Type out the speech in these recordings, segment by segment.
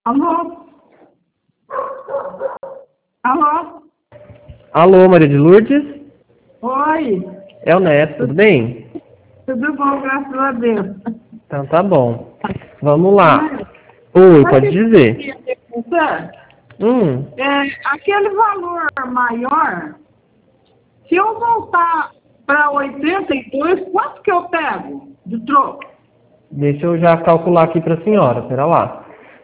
Alô? Alô? Alô, Maria de Lourdes? Oi, É o Neto, tudo bem? tudo bom, graças a Deus. Então tá bom. Vamos lá. Mas, Oi, sabe o pode que eu dizer. queria perguntar? Hum, Aquele valor maior, se eu voltar para 82, quanto que eu pego de troco? deixa eu já calcular aqui pra senhora, pera lá.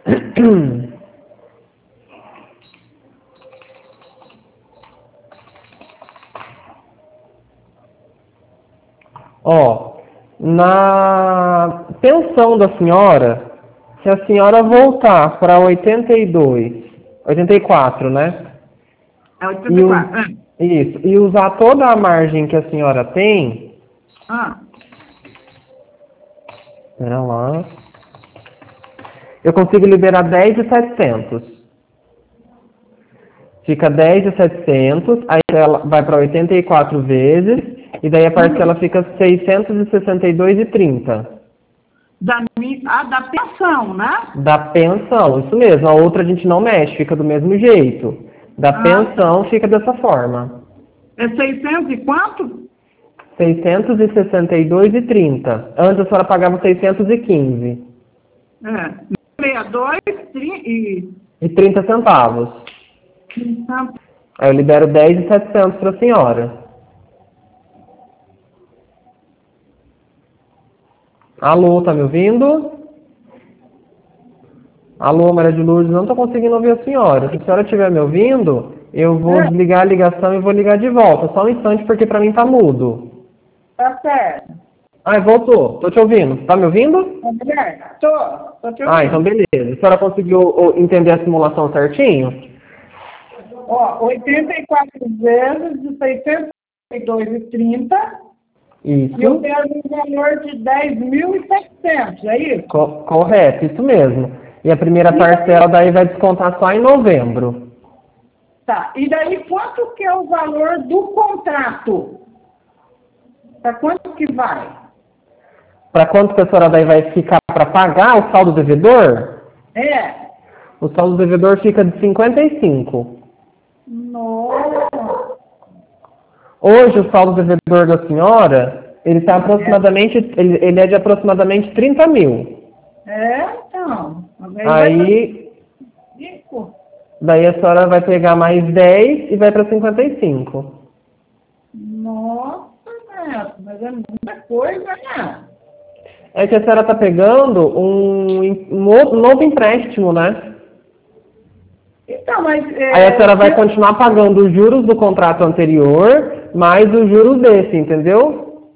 Ó, na pensão da senhora, se a senhora voltar para 82, 84, né? É E, 84. isso, e usar toda a margem que a senhora tem, Ah, pera lá, eu consigo liberar 10.700. Fica 10.700, aí ela vai para 84 vezes, e daí a parcela fica 662,30. da pensão, né? Da pensão, isso mesmo. A outra a gente não mexe, fica do mesmo jeito. Da Ah, tá. pensão fica dessa forma. É 600 e quanto? 662,30. Antes a senhora pagava 615. 62 E 30 centavos. então, Aí eu libero 10.700 para a senhora. Alô, tá me ouvindo? Alô, Maria de Lourdes, não estou conseguindo ouvir a senhora. Se a senhora estiver me ouvindo, eu vou é, desligar a ligação e vou ligar de volta. Só um instante, porque para mim tá mudo. tá certo. Ai, voltou. Tô te ouvindo. Tá me ouvindo? Tá certo? Tô te Ah, então ouvindo. beleza. A senhora conseguiu entender a simulação certinho? Ó, 84 vezes de 662,30 e eu Isso. quero um valor de 10.700, é isso? Correto, isso mesmo. E a primeira E daí, parcela daí vai descontar só em novembro. tá. E daí, quanto que é o valor do contrato? Para quanto que vai? Para quanto que a senhora daí vai ficar para pagar o saldo devedor? É. O saldo devedor fica de 55. Nossa. Hoje o saldo devedor da senhora, ele está É, aproximadamente, ele é de aproximadamente 30 mil. então. Aí vai para Aí, 5. daí a senhora vai pegar mais 10 e vai para 55. Nossa, Neto, mas é muita coisa, né? É que a senhora está pegando um novo empréstimo, né? Então, mas Aí a senhora se vai eu... continuar pagando os juros do contrato anterior, mais os juros desse, entendeu?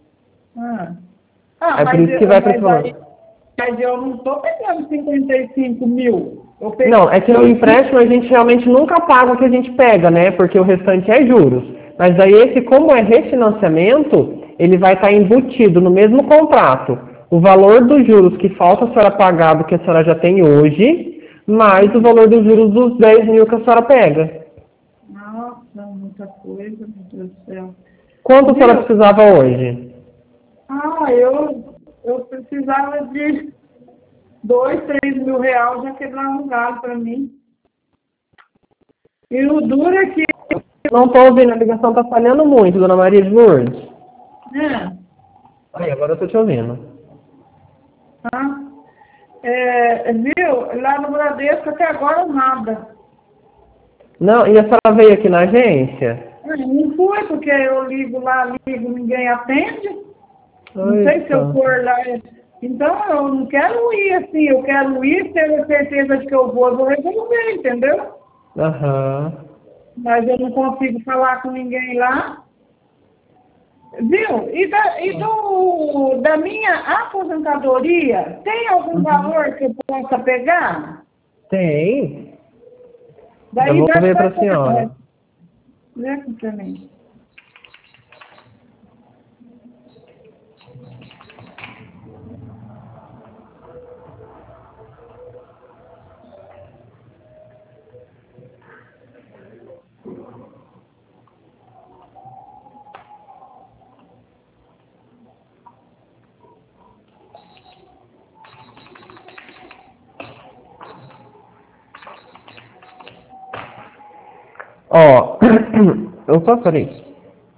É por isso que vai para esse valor. Mas eu não estou pegando 55 mil. Eu Não, é que no peguei empréstimo a gente realmente nunca paga o que a gente pega, né? Porque o restante é juros. Mas aí esse, como é refinanciamento, ele vai estar embutido no mesmo contrato. O valor dos juros que falta a senhora pagar do que a senhora já tem hoje, mais o valor dos juros dos 10 mil que a senhora pega. Nossa, muita coisa, meu Deus do céu. Quanto a senhora Viu? precisava hoje? Eu precisava de 2, 3 mil reais já quebrar um galho para mim. E o duro é que, Não estou ouvindo, a ligação está falhando muito, dona Maria de Lourdes. né? Aí, agora eu estou te ouvindo. Tá? Viu? Lá no Bradesco até agora nada. Não, e a senhora veio aqui na agência? Não fui, porque eu ligo lá, ligo, ninguém atende. Não sei se eu Eita. for lá. Então, eu não quero ir assim, eu quero ir, ter a certeza de que eu vou resolver, entendeu? Aham. Mas eu não consigo falar com ninguém lá. Viu? Da minha aposentadoria, tem algum Uhum. valor que eu possa pegar? Tem. Já Daí vou vai ver para para a senhora. Vê aqui pra mim. Ó, eu só falei isso.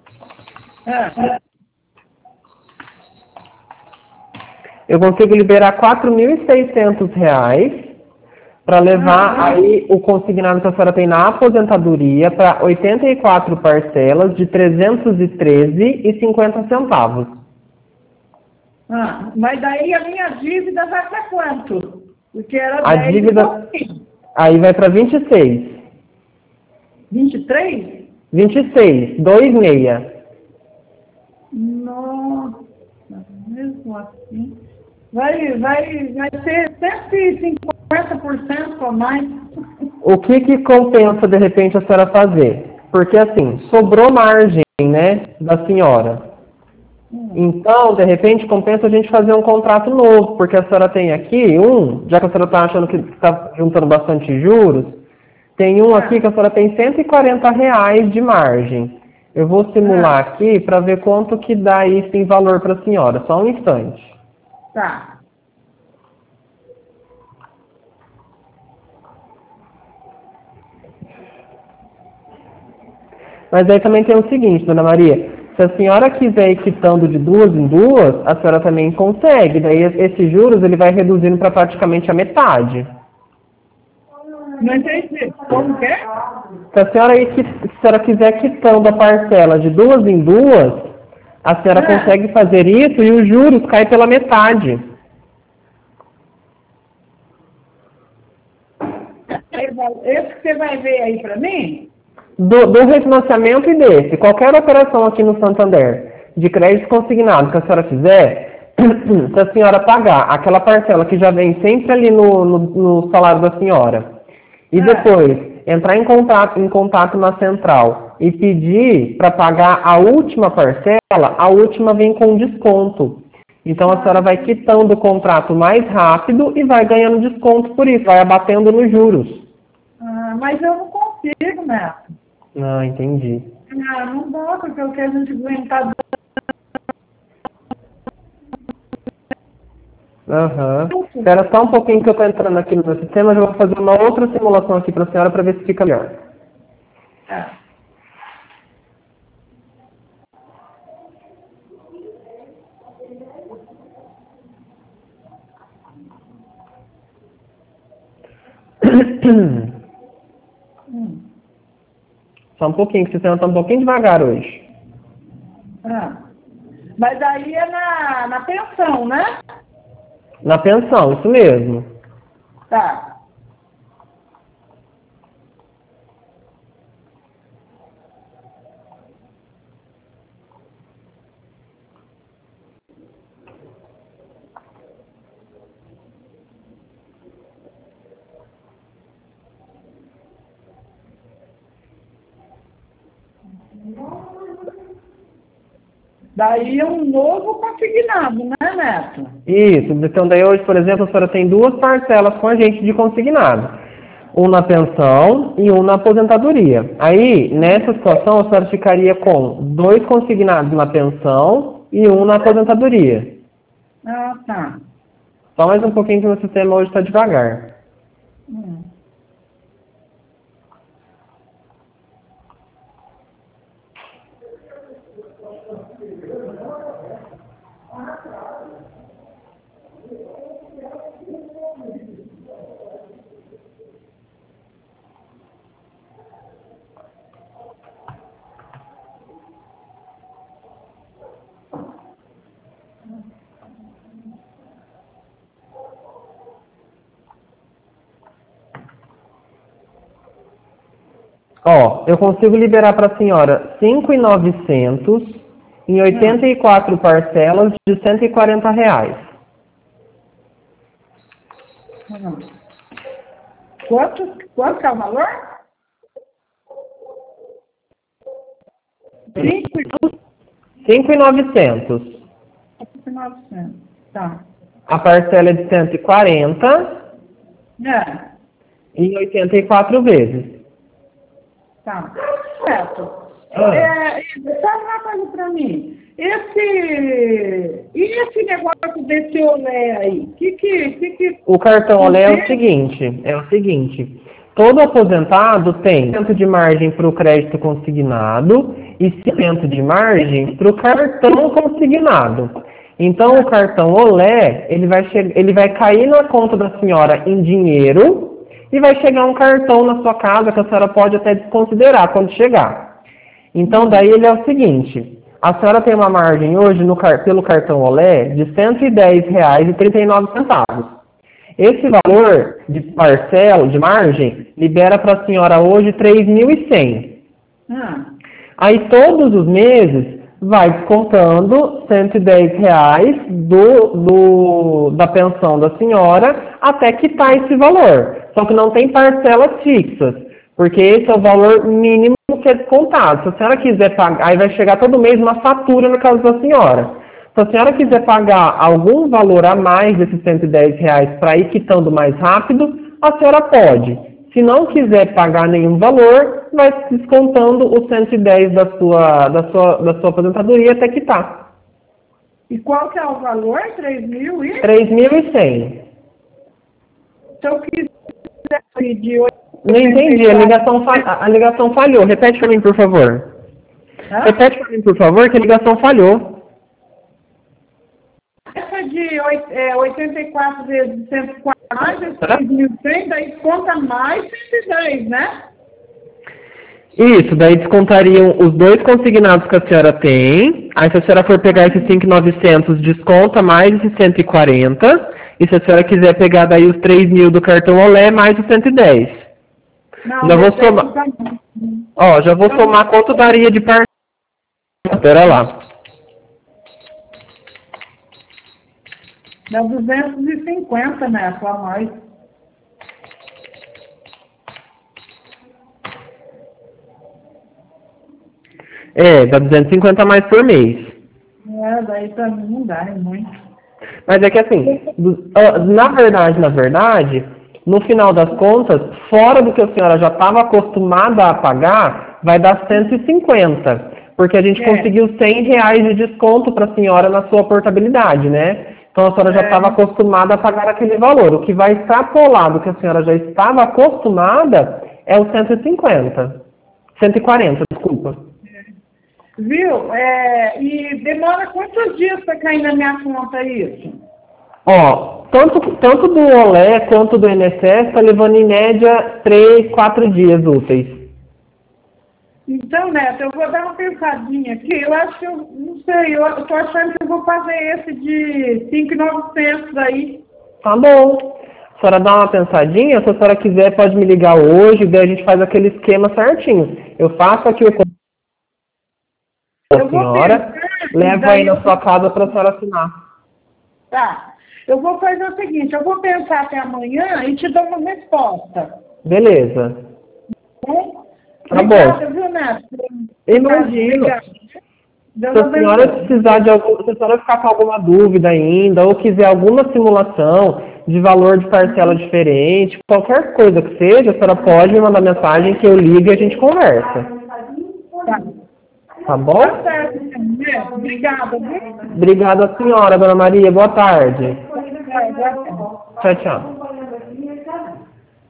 Eu consigo liberar R$ 4.600 para levar aí o consignado que a senhora tem na aposentadoria para 84 parcelas de 313,50 centavos. Mas daí a minha dívida vai para quanto? Porque era A 10 dívida aí vai para 26. 23? 26, 26. Nossa, mesmo assim. Vai ser 150% ou mais. O que compensa, de repente, a senhora fazer? Porque, assim, sobrou margem, né, da senhora. Então, de repente, compensa a gente fazer um contrato novo, porque a senhora tem aqui já que a senhora está achando que está juntando bastante juros, tem aqui que a senhora tem R$ 140 de margem. Eu vou simular aqui para ver quanto que dá isso em valor para a senhora. Só um instante. Tá. Mas aí também tem o seguinte, dona Maria, se a senhora quiser ir quitando de duas em duas, a senhora também consegue. Daí esses juros ele vai reduzindo para praticamente a metade. Não entendi. Como que é? Se a senhora quiser quitando a parcela de duas em duas, a senhora consegue fazer isso e os juros caem pela metade. Esse que você vai ver aí para mim? Do refinanciamento e desse, qualquer operação aqui no Santander, de crédito consignado que a senhora fizer, se a senhora pagar aquela parcela que já vem sempre ali no salário da senhora, e depois entrar em contato na central e pedir para pagar a última parcela, a última vem com desconto. Então a senhora vai quitando o contrato mais rápido e vai ganhando desconto por isso, vai abatendo nos juros. Mas eu não consigo, Neto. Ah, entendi. Não dá, porque eu quero a gente aguentar. Espera só um pouquinho que eu estou entrando aqui no meu sistema, eu vou fazer uma outra simulação aqui para a senhora para ver se fica melhor. Só um pouquinho, que o sistema está um pouquinho devagar hoje. Mas aí é na pensão, né? Na pensão, isso mesmo. Tá. Daí é um novo consignado, né, Neto? Isso. Então daí hoje, por exemplo, a senhora tem duas parcelas com a gente de consignado. Um na pensão e um na aposentadoria. Aí, nessa situação, a senhora ficaria com 2 consignados na pensão e um na aposentadoria. Tá. Só mais um pouquinho que o meu sistema hoje está devagar. Ó, eu consigo liberar para a senhora 5.900 em 84 parcelas de R$ 140. Quanto é o valor? 5.900. 5.900. Tá. A parcela é de 140 em 84 vezes. Tá. Certo. Sabe uma coisa para mim? Esse negócio desse olé aí? Que O cartão olé é o seguinte, Todo aposentado tem 100% de margem para o crédito consignado e 100% de margem para o cartão consignado. Então, o cartão Olé, ele vai cair na conta da senhora em dinheiro e vai chegar um cartão na sua casa que a senhora pode até desconsiderar quando chegar. Então, daí ele é o seguinte, a senhora tem uma margem hoje pelo cartão Olé de R$ 110,39. Esse valor de parcela, de margem, libera para a senhora hoje R$ 3.100. Aí todos os meses vai descontando R$ 110 da pensão da senhora até quitar esse valor. Só que não tem parcelas fixas, porque esse é o valor mínimo que é descontado. Se a senhora quiser pagar, aí vai chegar todo mês uma fatura no caso da senhora. Se a senhora quiser pagar algum valor a mais desses R$ 110 para ir quitando mais rápido, a senhora pode. Se não quiser pagar nenhum valor, vai descontando os 110 da sua aposentadoria até quitar. E qual que é o valor? 3.000 e? 3.100. Se eu quiser pedir... Não entendi, a ligação falhou. Repete para mim, por favor. Repete para mim, por favor, que a ligação falhou. Essa de 84 vezes 104 mais 3.100, daí conta mais 110, né? Isso, daí descontariam os dois consignados que a senhora tem. Aí se a senhora for pegar esses 5.900, desconta mais esses 140. E se a senhora quiser pegar daí os 3.000 do cartão Olé, mais os 110. Não, já vou somar. Ó, já vou somar quanto daria de parcela. Espera lá. Dá 250, né? Só mais. Dá 250 mais por mês. Daí pra mim não dá, é muito. Mas é que assim, na verdade, no final das contas, fora do que a senhora já estava acostumada a pagar, vai dar 150. Porque a gente conseguiu R$100 de desconto para a senhora na sua portabilidade, né? Então a senhora já estava acostumada a pagar aquele valor. O que vai extrapolar do que a senhora já estava acostumada é o 150. 140, desculpa. Viu? E demora quantos dias para cair na minha conta isso? Ó, tanto do Olé quanto do INSS está levando em média 3, 4 dias úteis. Então, Neto, eu vou dar uma pensadinha aqui. Eu acho que não sei, eu tô achando que eu vou fazer esse de 5.900 aí. Tá bom. A senhora dá uma pensadinha, se a senhora quiser pode me ligar hoje, daí a gente faz aquele esquema certinho. Eu faço aqui o da senhora, levo aí na sua casa para a senhora assinar. Tá. Eu vou fazer o seguinte, eu vou pensar até amanhã e te dou uma resposta. Beleza. Tá Obrigada, bom. Viu, Neto? Imagino. Se a senhora precisar de algum, se a senhora ficar com alguma dúvida ainda, ou quiser alguma simulação de valor de parcela diferente, qualquer coisa que seja, a senhora pode me mandar mensagem que eu ligo e a gente conversa. Tá bom? Tá certo, Neto. Obrigada, viu? Obrigada, senhora, dona Maria. Boa tarde. Boa tarde. Tchau, tchau.